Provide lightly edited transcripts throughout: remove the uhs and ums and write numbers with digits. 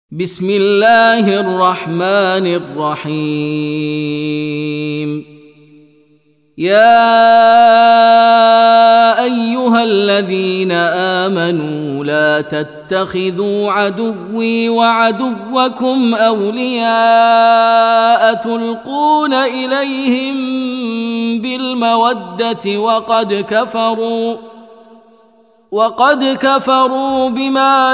بسم الله الرحمن الرحيم. يا أيها الذين آمنوا لا تتخذوا عدوي وعدوكم أولياء تلقون إليهم بالمودة وقد كفروا بما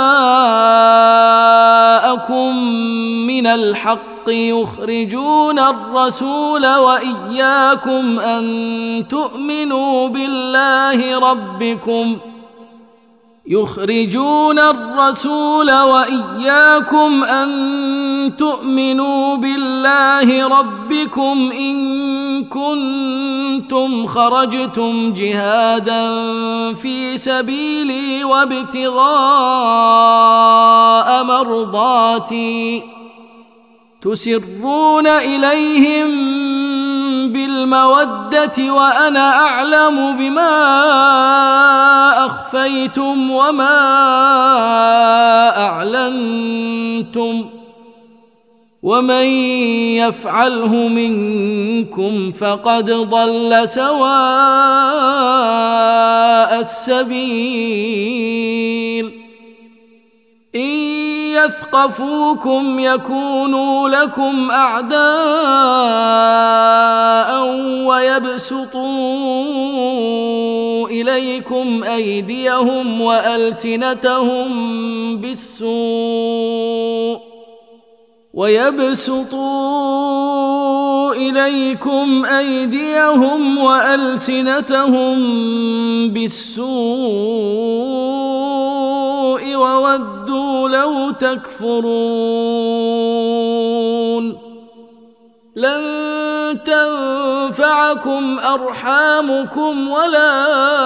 جاءكم من الحق يخرجون الرسول وإياكم أن تؤمنوا بالله ربكم إن كنتم خرجتم جهادا في سبيلي وابتغاء مرضاتي تسرون إليهم بالمودة وأنا أعلم بما أخفيتم وما أعلنتم ومن يفعله منكم فقد ضل سواء السبيل. إن يثقفوكم يكونوا لكم أعداء ويبسطوا إليكم أيديهم وألسنتهم بالسوء وودوا لو تكفرون. لن تنفعكم أرحامكم ولا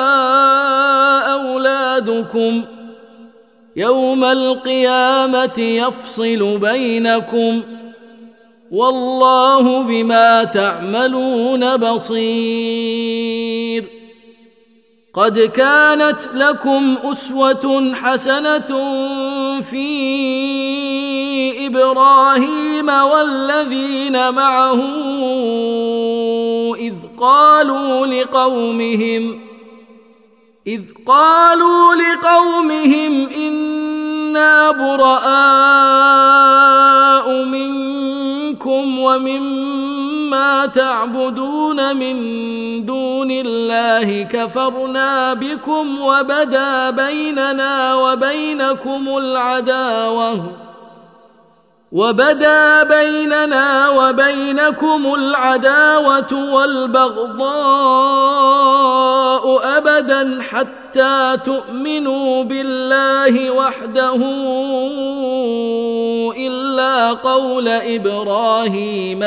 أولادكم يوم القيامة يفصل بينكم والله بما تعملون بصير. قد كانت لكم أسوة حسنة في إبراهيم والذين معه إذ قالوا لقومهم إنا براء منكم ومما تعبدون من دون الله كفرنا بكم وبدا بيننا وبينكم العداوة والبغضاء أبدا حتى تؤمنوا بالله وحده إلا قول إبراهيم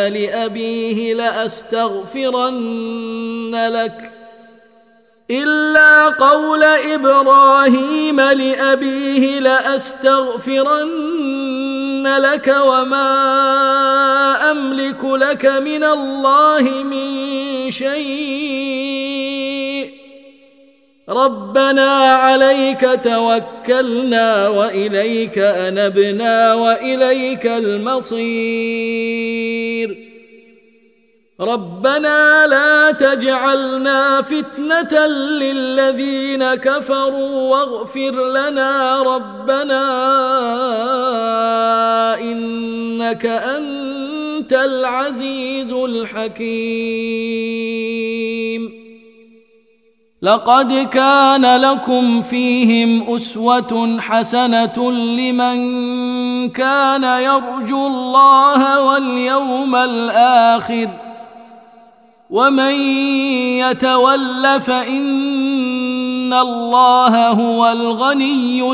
لأبيه لأستغفرن لك وما أملك لك من الله من شيء ربنا عليك توكلنا وإليك أنبنا وإليك المصير. ربنا لا تجعلنا فتنة للذين كفروا واغفر لنا ربنا إنك أنت العزيز الحكيم. لقد كان لكم فيهم أسوة حسنة لمن كان يرجو الله واليوم الآخر ومن يتول فإن الله هو الغني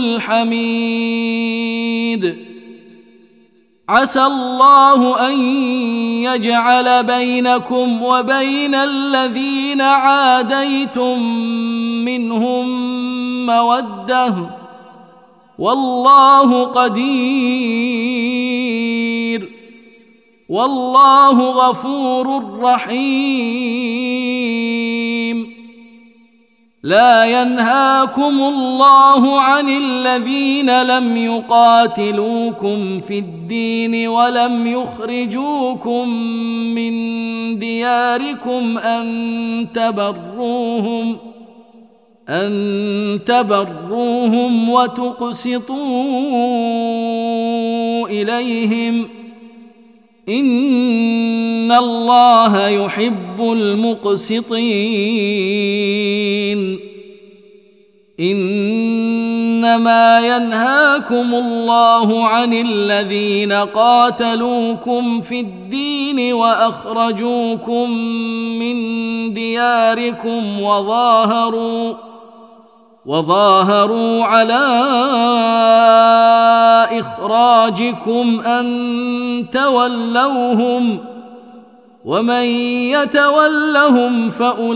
الحميد. عسى الله أن يجعل بينكم وبين الذين عاديتم منهم مودة والله قدير والله غفور رحيم. لا ينهاكم الله عن الذين لم يقاتلوكم في الدين ولم يخرجوكم من دياركم أن تبروهم وتقسطوا إليهم إن الله يحب المقسطين. إنما ينهاكم الله عن الذين قاتلوكم في الدين وأخرجوكم من دياركم وظاهروا على إخراجكم أن تولوهم ومن يتولهم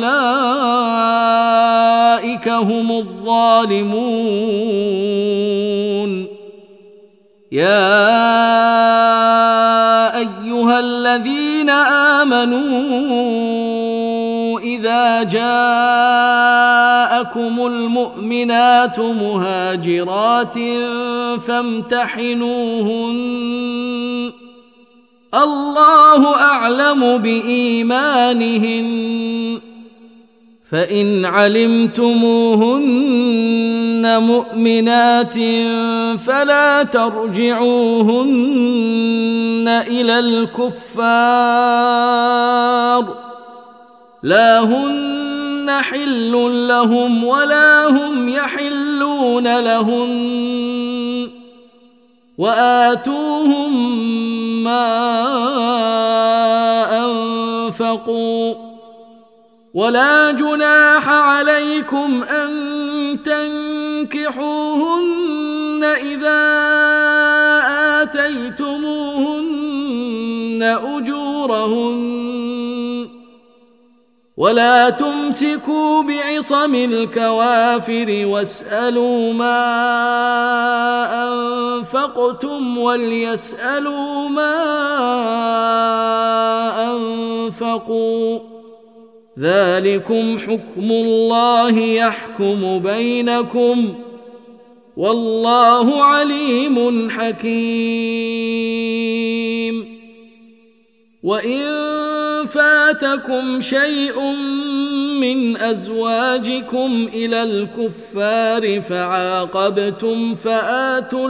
فأولئك هم الظالمون. يا أيها الذين آمنوا إذا جاءكم المؤمنات مهاجرات فامتحنوهن الله أعلم بإيمانهن فإن علمتموهن مؤمنات فلا ترجعوهن إلى الكفار لا هن حل لهم ولا هم يحلون لهن وآتوهم ما أنفقوا ولا جناح عليكم أن تنكحوهن إذا آتيتموهن أجورهن ولا تمسكوا بعصم الكوافر واسألوا ما أنفقتم وليسألوا ما أنفقوا ذلكم حكم الله يحكم بينكم والله عليم حكيم. وإن فاتكم شيء من أزواجكم إلى الكفار فعاقبتم فآتوا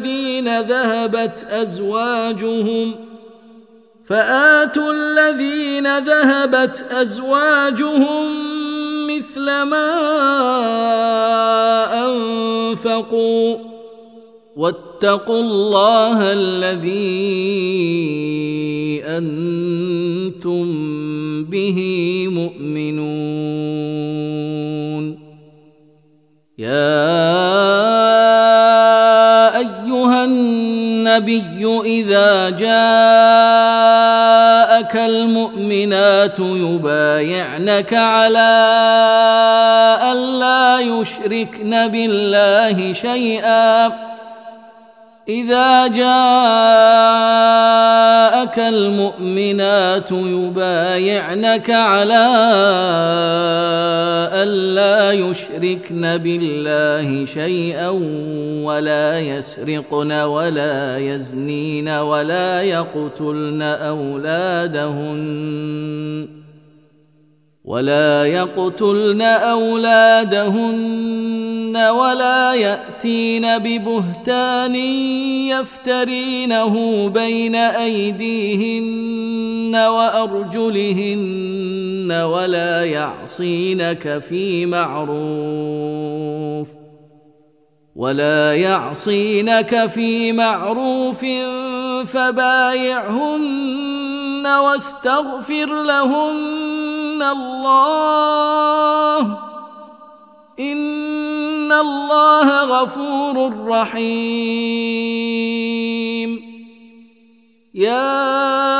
الذين ذهبت أزواجهم مثل ما أنفقوا واتقوا الله الذي أنتم به مؤمنون. يا أيها النبي إذا جاءك المؤمنات يبايعنك على ألا يشركن بالله شيئا إذا جاءك المؤمنات يبايعنك على ألا يشركن بالله شيئا ولا يسرقن ولا يزنين ولا يقتلن أولادهن ولا يأتين ببهتان يفترينه بين أيديهن وأرجلهن ولا يعصينك في معروف فبايعهن واستغفر لهن الله إن الله غفور رحيم. يا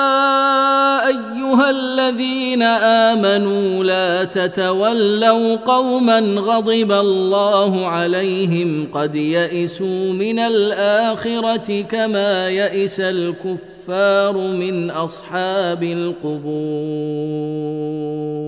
أيها الذين آمنوا لا تتولوا قوما غضب الله عليهم قد يئسوا من الآخرة كما يئس الكفار من أصحاب القبور.